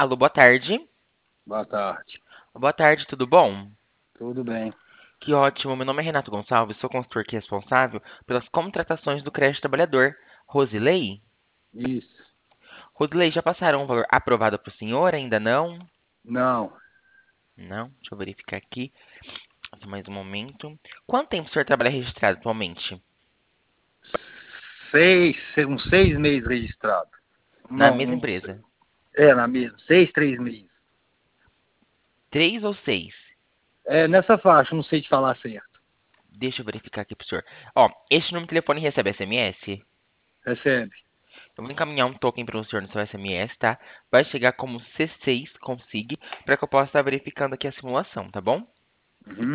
Alô, boa tarde. Boa tarde. Boa tarde, tudo bom? Tudo bem? Que ótimo. Meu nome é Renato Gonçalves, sou consultor aqui responsável pelas contratações do crédito trabalhador. Rosilei? Isso. Rosilei, já passaram um valor aprovado para o senhor? Ainda não? Não. Não? Deixa eu verificar aqui. Só mais um momento. Quanto tempo o senhor trabalha registrado atualmente? Uns 6 meses registrado. Na Não, mesma empresa? na mesma. 3 meses. 3 ou 6? É, nessa faixa, não sei te falar certo. Deixa eu verificar aqui pro senhor. Ó, este número de telefone recebe SMS? Recebe. Eu vou encaminhar um token para o senhor no seu SMS, tá? Vai chegar como C6 consigne para que eu possa estar verificando aqui a simulação, tá bom? Uhum.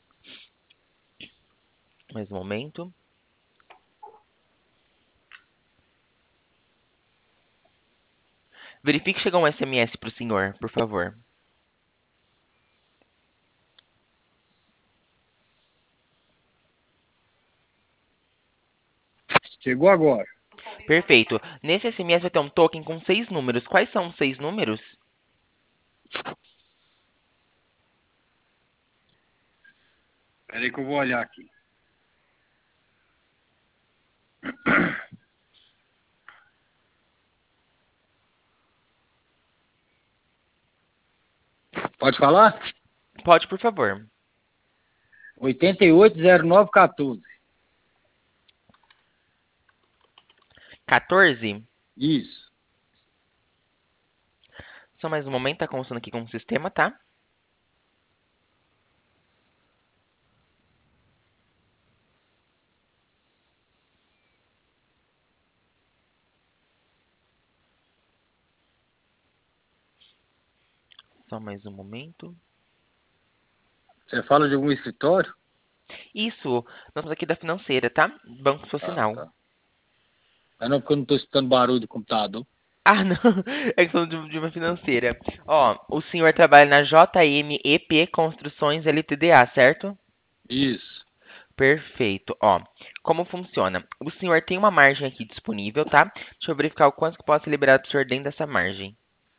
Mais um momento. Verifique que chegou um SMS para o senhor, por favor. Chegou agora. Perfeito. Nesse SMS vai ter um token com 6 números. Quais são os 6 números? Peraí que eu vou olhar aqui. Pode falar? Pode, por favor. 880914. 14? Isso. Só mais um momento, tá constando aqui com o sistema, tá? Só mais um momento. Você fala de algum escritório? Isso, nós estamos aqui da financeira, tá? Banco Ah, Social. tá. É não porque eu não estou escutando barulho do computador. Ah, não. É questão de uma financeira. Ó, o senhor trabalha na JMEP Construções LTDA, certo? Isso. Perfeito. Ó, como funciona? O senhor tem uma margem aqui disponível, tá? Deixa eu verificar o quanto que posso liberar do senhor dentro dessa margem.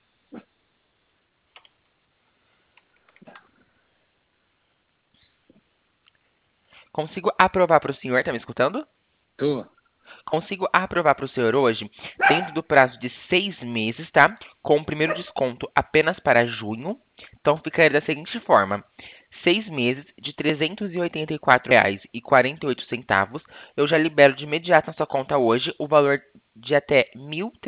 Consigo aprovar para o senhor, tá me escutando? Tô. Consigo aprovar para o senhor hoje, dentro do prazo de 6 meses, tá? Com o primeiro desconto apenas para junho. Então, ficaria da seguinte forma: 6 meses de R$ 384,48. Eu já libero de imediato na sua conta hoje o valor de até R$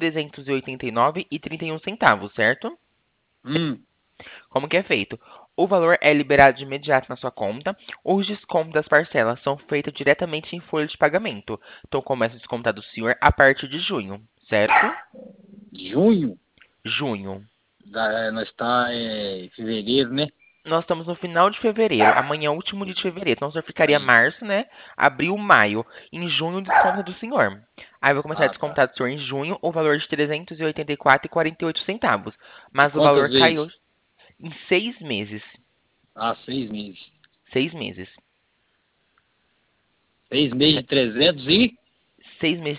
1.389,31, certo? Hum. Como que é feito? O valor é liberado de imediato na sua conta. Os descontos das parcelas são feitos diretamente em folha de pagamento. Então começa a descontar do senhor a partir de junho, certo? Junho? Junho. Nós está em fevereiro, né? Nós estamos no final de fevereiro. Amanhã é o último dia de fevereiro. Então o senhor ficaria Aí. março, né? Abril, maio. Em junho, desconta do senhor. Aí eu vou começar a Ah, tá. descontar do senhor em junho o valor de R$ 384,48. E Mas o quantas valor vezes? caiu em 6 meses. Ah, 6 meses. 6 meses. 6 meses de 300 e 6 meses,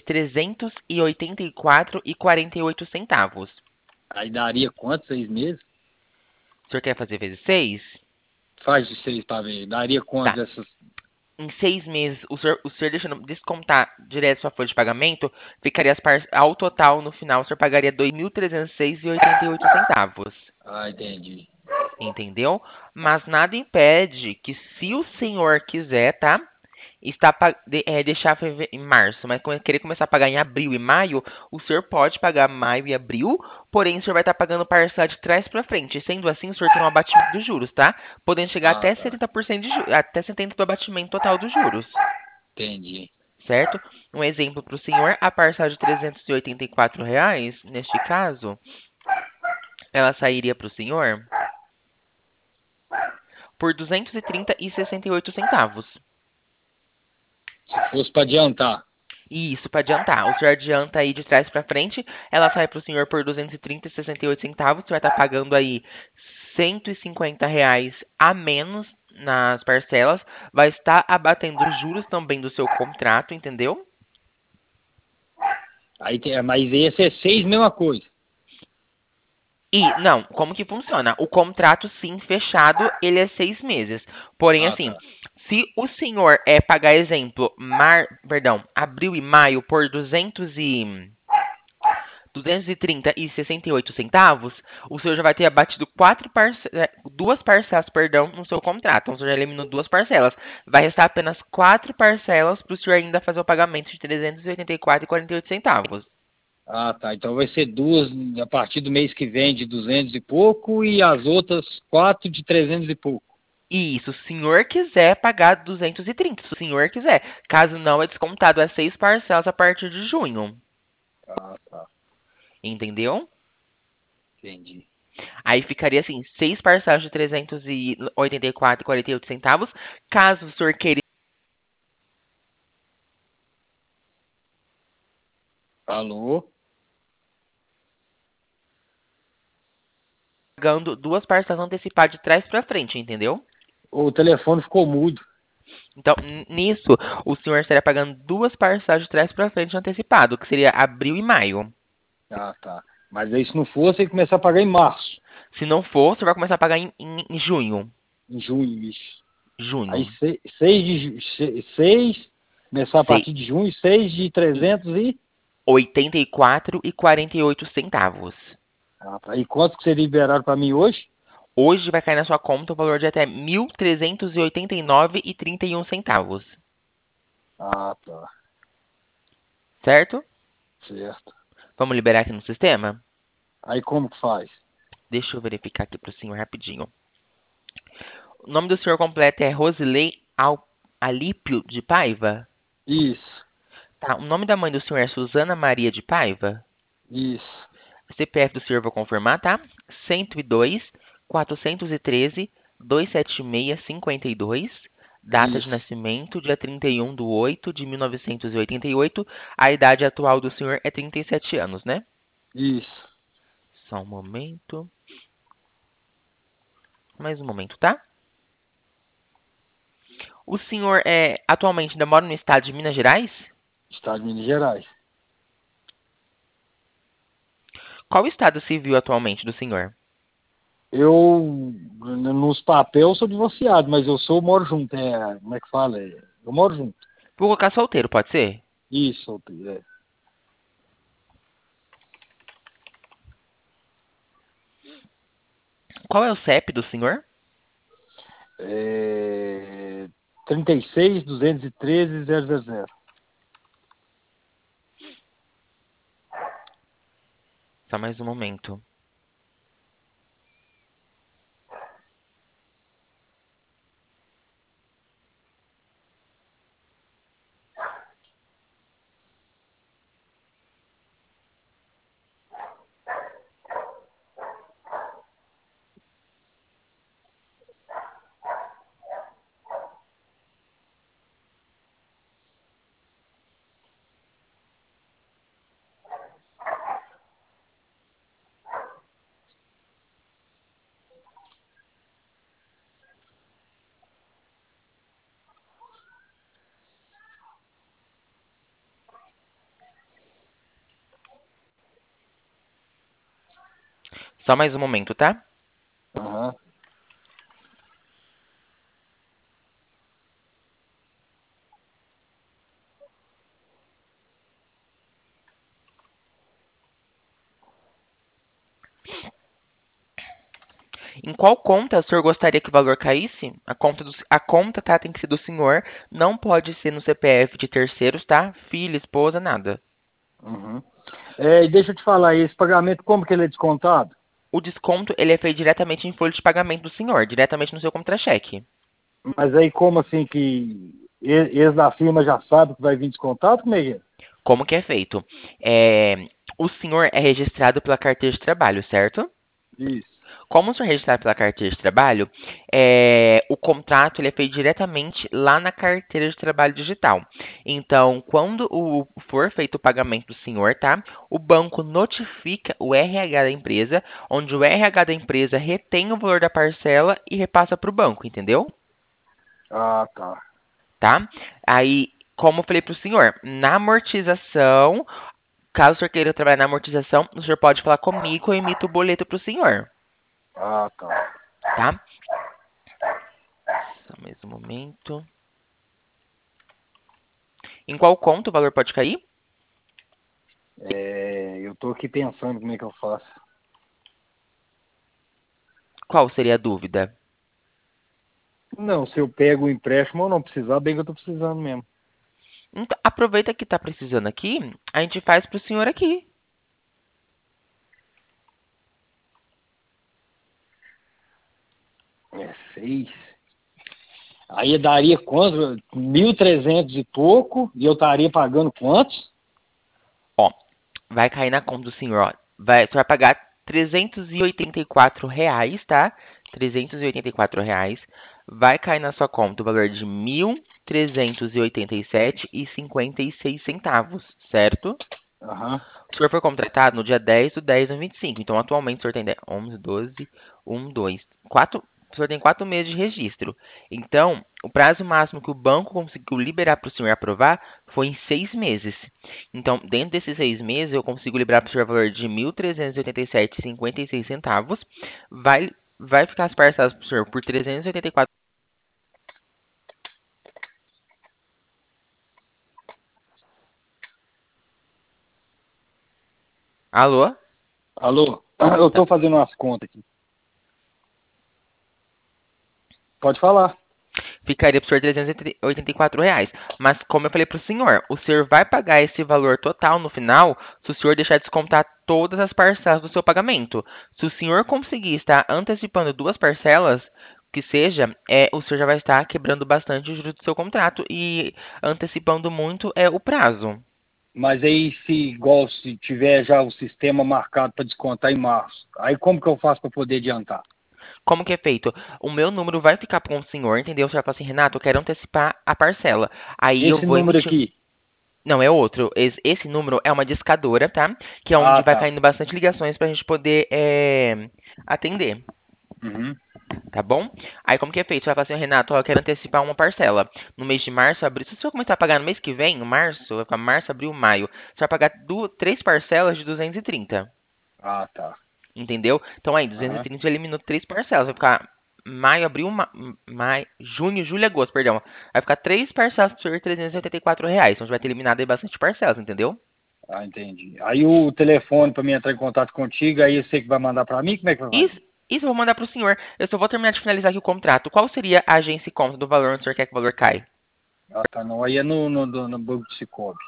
384,48. aí daria quanto? 6 meses? O senhor quer fazer vezes 6? Faz de 6 para ver. Daria quanto Tá. dessas? Em 6 meses, o senhor deixando descontar direto sua folha de pagamento, ficaria ao total, no final, o senhor pagaria 2.306,88. Ah, entendi. Entendeu? Mas nada impede que, se o senhor quiser, tá? Deixar em março, mas querer começar a pagar em abril e maio, o senhor pode pagar maio e abril, porém o senhor vai estar pagando parcela de trás para frente. Sendo assim, o senhor tem um abatimento dos juros, tá? Podendo chegar Ah, até tá. 70% até 70% do abatimento total dos juros, Entendi. certo? Um exemplo para o senhor, a parcela de R$ 384, neste caso, ela sairia para o senhor por 230,68. Se fosse para adiantar. E isso para adiantar. O senhor adianta aí de trás para frente, ela sai para o senhor por 230,68. O senhor vai estar pagando aí R$ 150 a menos nas parcelas. Vai estar abatendo os juros também do seu contrato, entendeu? Aí tem, mas ia ser 6, mesma coisa. E, não, como que funciona? O contrato, sim, fechado, ele é 6 meses. Porém, Ah, assim, tá. se o senhor pagar, exemplo, abril e maio por 230,68 centavos, o senhor já vai ter abatido duas parcelas, perdão, no seu contrato. Então, o senhor já eliminou duas parcelas. Vai restar apenas quatro parcelas para o senhor ainda fazer o pagamento de 384,48 centavos. Ah, tá. Então vai ser duas a partir do mês que vem de 200 e pouco e as outras quatro de 300 e pouco. Isso, se o senhor quiser pagar 230, se o senhor quiser. Caso não, é descontado as 6 parcelas a partir de junho. Ah, tá. Entendeu? Entendi. Aí ficaria assim, 6 parcelas de 384,48 centavos. Caso o senhor queira Alô? pagando duas parcelas antecipadas de trás para frente, entendeu? O telefone ficou mudo. Então, nisso, o senhor estaria pagando duas parcelas de trás para frente antecipado, que seria abril e maio. Ah, tá. Mas aí se não for, você tem que começar a pagar em março, Se não for, você vai começar a pagar em junho. em junho, isso. Aí Junho. 6, começar a Sei. partir de junho, 6 de 300 e... 84,48 centavos. Ah, tá. E quanto que seria liberado para mim hoje? Hoje vai cair na sua conta o valor de até 1.389,31 centavos. Ah, tá. Certo? Certo. Vamos liberar aqui no sistema? Aí como que faz? Deixa eu verificar aqui para o senhor rapidinho. O nome do senhor completo é Rosilei Alípio de Paiva? Isso, Tá. O nome da mãe do senhor é Suzana Maria de Paiva? isso, O CPF do senhor vou confirmar, tá? 102 413 276 52. Data de isso, nascimento, dia 31/8 de 1988. A idade atual do senhor é 37 anos, né? isso. Só um momento. Mais um momento, tá? O senhor atualmente ainda mora no estado de Minas Gerais? Estado de Minas Gerais. Qual o estado civil atualmente do senhor? Nos papéis, sou divorciado, mas moro junto. Como é que fala? Eu moro junto. Vou colocar solteiro, pode ser? Isso, Qual é o CEP do senhor? é 36, 213, 000. Só mais um momento. Só mais um momento, tá? Aham. Em qual conta o senhor gostaria que o valor caísse? A conta, tá, tem que ser do senhor. Não pode ser no CPF de terceiros, tá? Filha, esposa, nada. Uhum. E deixa eu te falar, esse pagamento, como que ele é descontado? O desconto, ele é feito diretamente em folha de pagamento do senhor, diretamente no seu contra-cheque. Mas aí como assim que eles da firma já sabem que vai vir descontado? Como é que é? Como que é feito? O senhor é registrado pela carteira de trabalho, certo? Isso. Como o senhor é registrado pela carteira de trabalho, o contrato ele é feito diretamente lá na carteira de trabalho digital. Então, quando for feito o pagamento do senhor, tá? O banco notifica o RH da empresa, onde o RH da empresa retém o valor da parcela e repassa para o banco, entendeu? Ah, tá. Tá? Aí, como eu falei para o senhor, na amortização, Caso o senhor queira trabalhar na amortização, o senhor pode falar comigo, eu emito o boleto para o senhor, Ah, tá. tá? Só mais um momento. Em qual conta o valor pode cair? Eu tô aqui pensando como é que eu faço. Qual seria a dúvida? Não, se eu pego o empréstimo ou não precisar, bem que eu tô precisando mesmo. Então, aproveita que tá precisando aqui, a gente faz para o senhor aqui. É 6. Aí daria quanto? 1.300 e pouco, e eu estaria pagando quantos? Ó, vai cair na conta do senhor, ó. Você vai pagar R$ 384, tá? R$ 384. Vai cair na sua conta o valor de 1.387,56 centavos, certo? Aham. O senhor foi contratado no dia 10/10/25. Então, atualmente, o senhor tem 11, 12, 1, 2, 4. O senhor tem 4 meses de registro. Então, o prazo máximo que o banco conseguiu liberar para o senhor aprovar foi em 6 meses. Então, dentro desses 6 meses, eu consigo liberar para o senhor o valor de 1.387,56 centavos. Vai ficar as parcelas para o senhor por 384. Alô? Alô? Eu Tá. tô fazendo umas contas aqui. Pode falar. Ficaria para o senhor R$ 384. Mas, como eu falei para o senhor vai pagar esse valor total no final se o senhor deixar descontar todas as parcelas do seu pagamento. Se o senhor conseguir estar antecipando 2 parcelas, que seja, o senhor já vai estar quebrando bastante o juros do seu contrato e antecipando muito o prazo. Mas aí, se igual se tiver já o sistema marcado para descontar em março, aí como que eu faço para poder adiantar? Como que é feito? O meu número vai ficar com o senhor, entendeu? O senhor vai falar assim, Renato, eu quero antecipar a parcela. Aí eu Esse vou número emitir. aqui. Não, é outro. Esse número é uma discadora, tá? Que é onde Ah, vai tá. caindo bastante ligações pra gente poder atender, Uhum. tá bom? Aí como que é feito? Você vai falar assim, Renato, ó, eu quero antecipar uma parcela. No mês de março, abril. Se o senhor começar a pagar no mês que vem, no março, vai ficar março, abril, maio. Você vai pagar 3 parcelas de 230. Ah, tá. Entendeu? Então aí, Aham. 230 já eliminou 3 parcelas. Vai ficar maio, abril, maio, junho, julho e agosto, perdão. Vai ficar 3 parcelas por R$ 384. Então você vai ter eliminado aí bastante parcelas, entendeu? Ah, entendi. Aí o telefone para mim entrar em contato contigo, aí você que vai mandar para mim, como é que vai Isso, fazer? isso eu vou mandar para o senhor. Eu só vou terminar de finalizar aqui o contrato. Qual seria a agência e conta do valor onde o senhor quer que o valor caia? Ah, tá. Não, aí é no banco de Cicobi.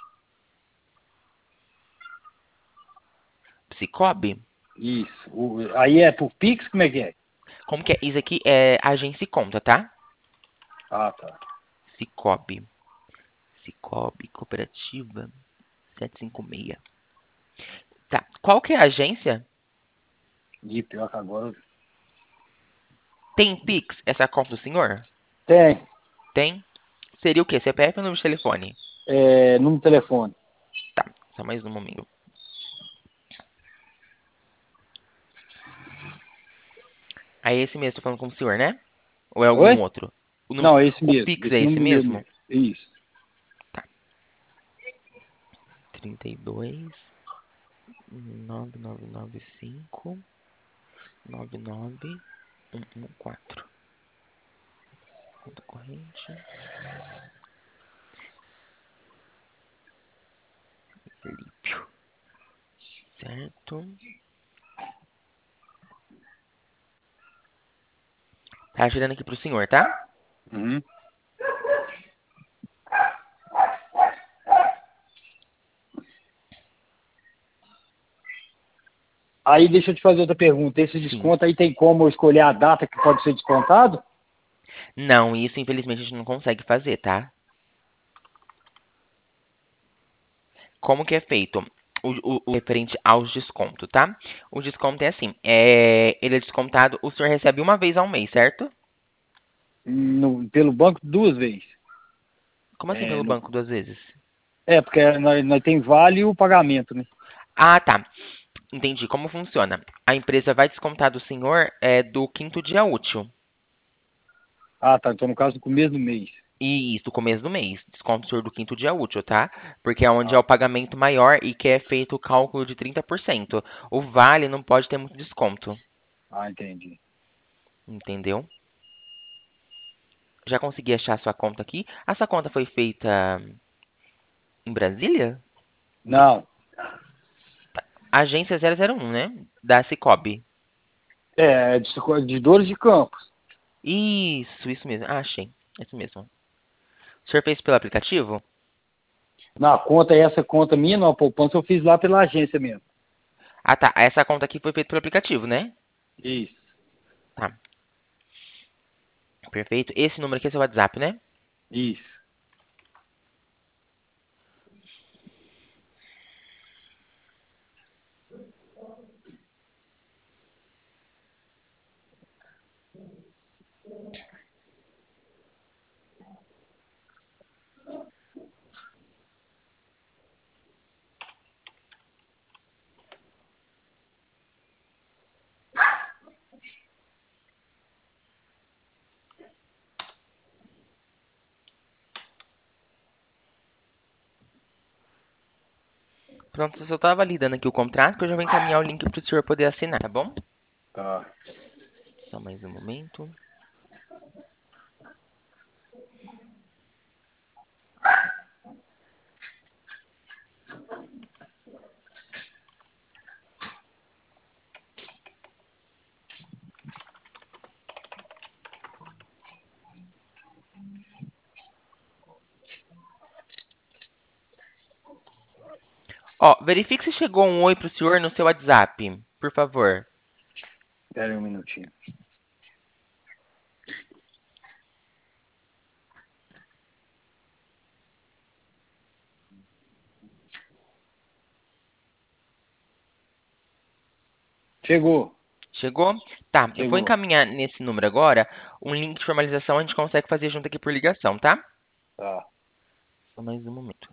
Cicobi? Isso. Aí é por Pix, como é que é? Como que é? Isso aqui é agência e conta, tá? Ah, tá. Cicobi. Cicobi Cooperativa 756. Tá. Qual que é a agência? E pior que agora. Tem Pix essa conta do senhor? Tem. Tem? Seria o quê? CPF ou número de telefone? Número de telefone. Tá. Só mais um momento. Aí é esse mesmo, tô falando com o senhor, né? Ou é algum Oi? outro? Não, é esse O mesmo. Pix é Esse esse número meu mesmo? mesmo. Isso. Tá. 32 9995 99114. Conta corrente. Lípio. Certo. Tá girando aqui pro senhor, tá? Uhum. Aí deixa eu te fazer outra pergunta. Esse Sim. desconto aí tem como eu escolher a data que pode ser descontado? Não, isso infelizmente a gente não consegue fazer, tá? Como que é feito? O referente aos descontos, tá? O desconto é assim, ele é descontado, o senhor recebe uma vez ao mês, certo? Pelo banco 2 vezes. Como assim É, pelo no, banco 2 vezes? porque nós tem vale o pagamento, né? Ah, tá. Entendi como funciona. A empresa vai descontar do senhor do quinto dia útil. Ah, tá. Então no caso do começo do mês. E isso, começo do mês. Desconto sobre do quinto dia útil, tá? Porque é onde é Ah, o pagamento maior e que é feito o cálculo de 30%. O vale não pode ter muito desconto. entendi. Entendeu? Já consegui achar a sua conta aqui. A sua conta foi feita em Brasília? Não, Agência 001, né? Da Cicobi. é de Dores de Campos. Isso mesmo. Ah, achei. Isso mesmo. O senhor fez pelo aplicativo? Na conta, essa conta minha, na poupança, eu fiz lá pela agência mesmo. Ah, tá. Essa conta aqui foi feita pelo aplicativo, né? Isso, Tá. Perfeito. Esse número aqui é seu WhatsApp, né? isso. Pronto, eu só tava validando aqui o contrato, que eu já vou encaminhar o link para o senhor poder assinar, tá bom? Tá. Só mais um momento. Ó, verifique se chegou um oi pro senhor no seu WhatsApp, por favor. Espera aí um minutinho. Chegou, Chegou? Tá, eu vou chegou. encaminhar nesse número agora um link de formalização, a gente consegue fazer junto aqui por ligação, tá? Tá. Só mais um momento.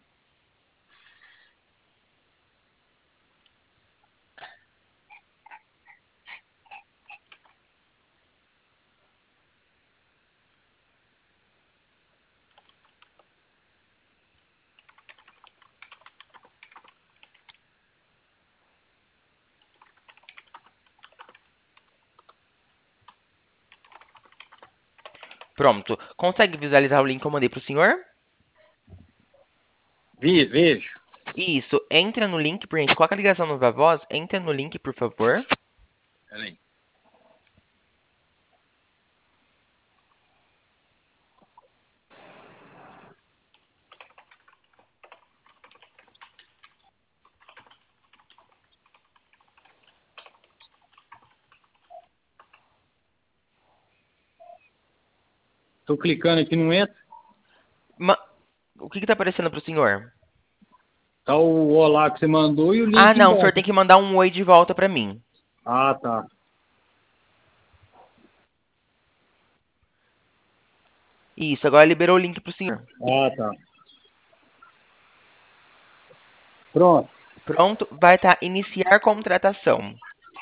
Pronto. Consegue visualizar o link que eu mandei pro senhor? Vejo. Isso, entra no link, por gente, coloca a ligação no Viva Voz, entra no link, por favor. Espera aí. Tô clicando aqui, não entra. Ma- O que que tá aparecendo pro senhor? Tá o olá que você mandou e o Ah, link não, o senhor embaixo. tem que mandar um oi de volta pra mim. Ah, tá. Isso, agora liberou o link pro senhor. Ah, tá. Pronto. Pronto, vai estar iniciar contratação.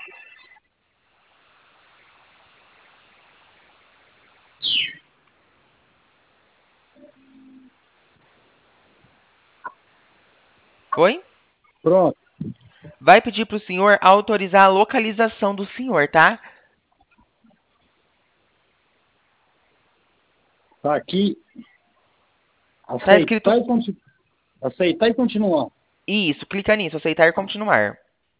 Foi? Pronto. Vai pedir pro senhor autorizar a localização do senhor, tá? Tá aqui. Tá escrito Aceitar e continuar. isso, clica nisso, aceitar e continuar.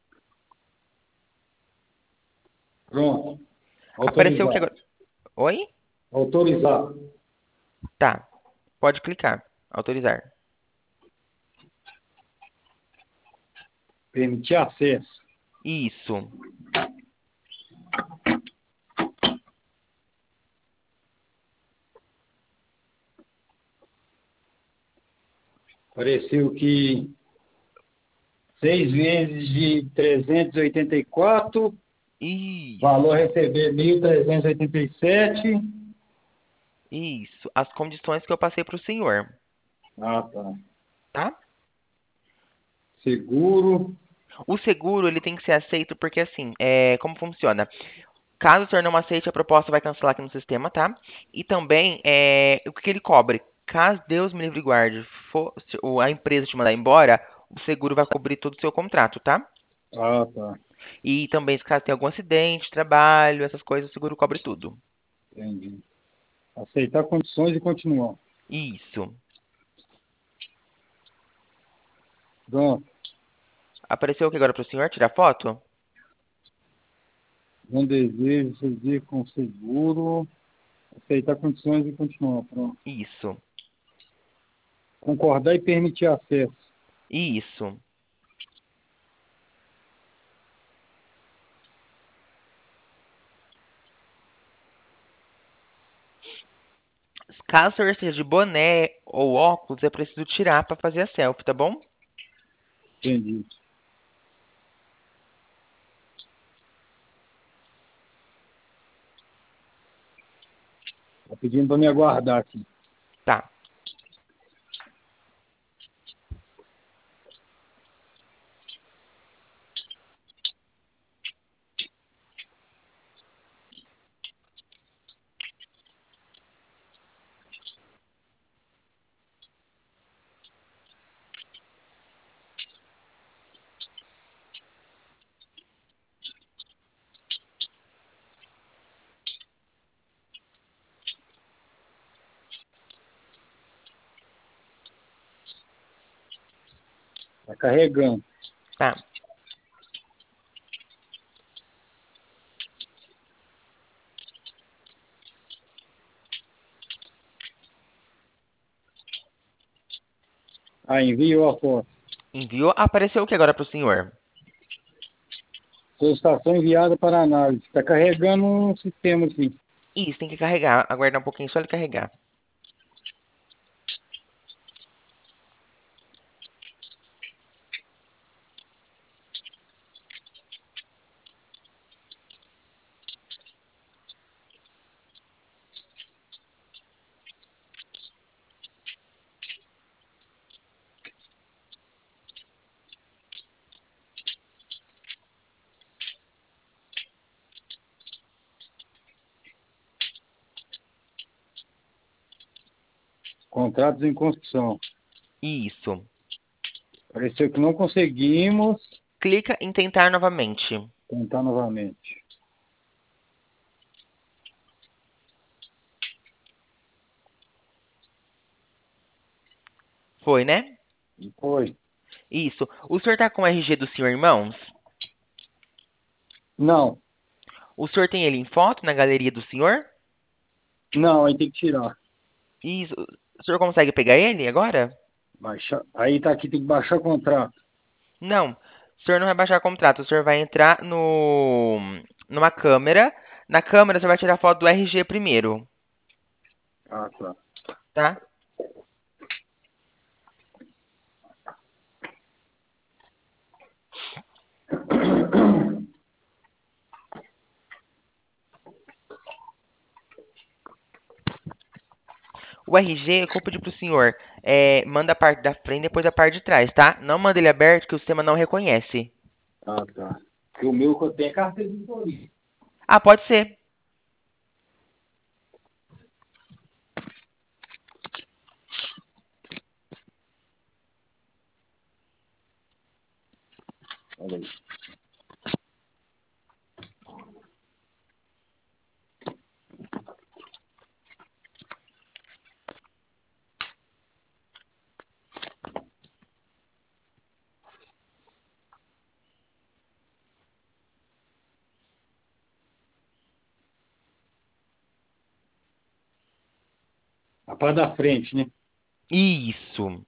Pronto. Apareceu o que Autorizar. agora? Oi? Autorizar. Tá, pode clicar. Autorizar. Permitir acesso. Isso. Apareceu que 6 vezes de 384, valor a Isso. receber 1.387. Isso. As condições que eu passei pro senhor, Ah, tá. tá? Seguro. O seguro, ele tem que ser aceito porque, assim, como funciona? Caso o senhor não aceite, a proposta vai cancelar aqui no sistema, tá? E também, o que que ele cobre? Caso Deus me livre e guarde, ou a empresa te mandar embora, o seguro vai cobrir todo o seu contrato, tá? Ah, tá. E também, se caso tenha algum acidente, trabalho, essas coisas, o seguro cobre tudo. Entendi. Aceitar condições e continuar. Isso. Pronto. Apareceu aqui agora para o senhor tirar foto? Não desejo seguir com seguro. Aceitar condições e continuar. Pronto. Isso. Concordar e permitir acesso. Isso. Caso o senhor esteja de boné ou óculos, é preciso tirar para fazer a selfie, tá bom? Entendi. Tá pedindo para me aguardar aqui. Tá. Tá carregando. Tá. Ah, enviou a foto. Enviou. Apareceu o que agora para o senhor? Solicitação enviada para análise. Está carregando um sistema aqui. Isso, tem que carregar. Aguardar um pouquinho só ele carregar. Contratos em construção. Isso. Pareceu que não conseguimos Clica em tentar novamente. tentar novamente. Foi, né? E foi. Isso. O senhor tá com o RG do senhor em mãos? Não, O senhor tem ele em foto na galeria do senhor? não, aí tem que tirar. Isso. O senhor consegue pegar ele agora? Baixar. Aí tá aqui, tem que baixar o contrato. Não. O senhor não vai baixar contrato. O senhor vai entrar no numa câmera. Na câmera, você vai tirar foto do RG primeiro, Ah, tá. tá? O RG, eu vou pedir pro senhor, manda a parte da frente e depois a parte de trás, tá? Não manda ele aberto que o sistema não reconhece. Ah, tá. Porque o meu que eu tenho é carteira de motorista. Ah, pode ser. Olha aí. A parte da frente, né? Isso.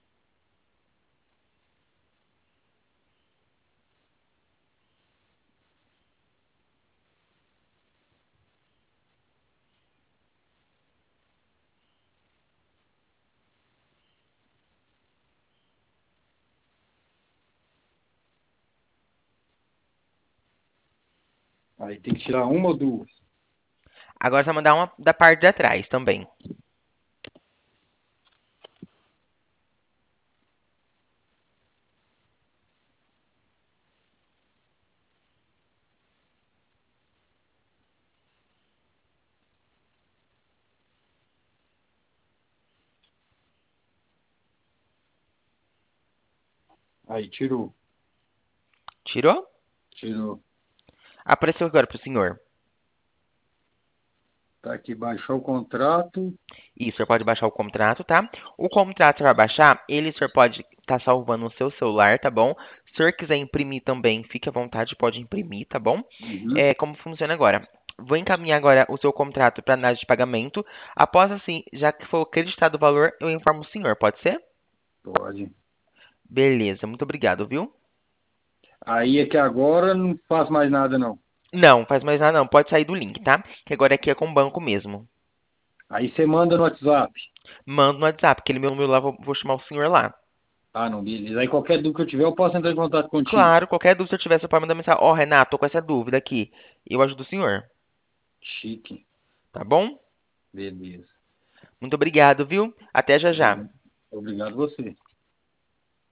Aí tem que tirar uma ou duas. Agora você vai mandar uma da parte de trás também. Aí, tirou. Tirou? Tirou. Apareceu agora pro senhor. Tá aqui, baixou o contrato. Isso, o senhor pode baixar o contrato, tá? O contrato vai baixar, ele o senhor pode estar salvando no seu celular, tá bom? Se o senhor quiser imprimir também, fique à vontade, pode imprimir, tá bom? Uhum. Como funciona agora? Vou encaminhar agora o seu contrato para análise de pagamento. Após assim, já que for acreditado o valor, eu informo o senhor, pode ser? Pode. Beleza, muito obrigado, viu? Aí é que agora não faço mais nada, não. Não, faz mais nada não, pode sair do link, tá? Que agora aqui é com o banco mesmo. Aí você manda no WhatsApp. Manda no WhatsApp, aquele meu número lá, vou chamar o senhor lá. Ah, não, beleza. Aí qualquer dúvida que eu tiver, eu posso entrar em contato contigo. Claro, qualquer dúvida, se eu tiver, você pode mandar mensagem. Ó, Renato, tô com essa dúvida aqui. Eu ajudo o senhor, Chique. tá bom? Beleza. Muito obrigado, viu? Até já já. Obrigado. Obrigado você.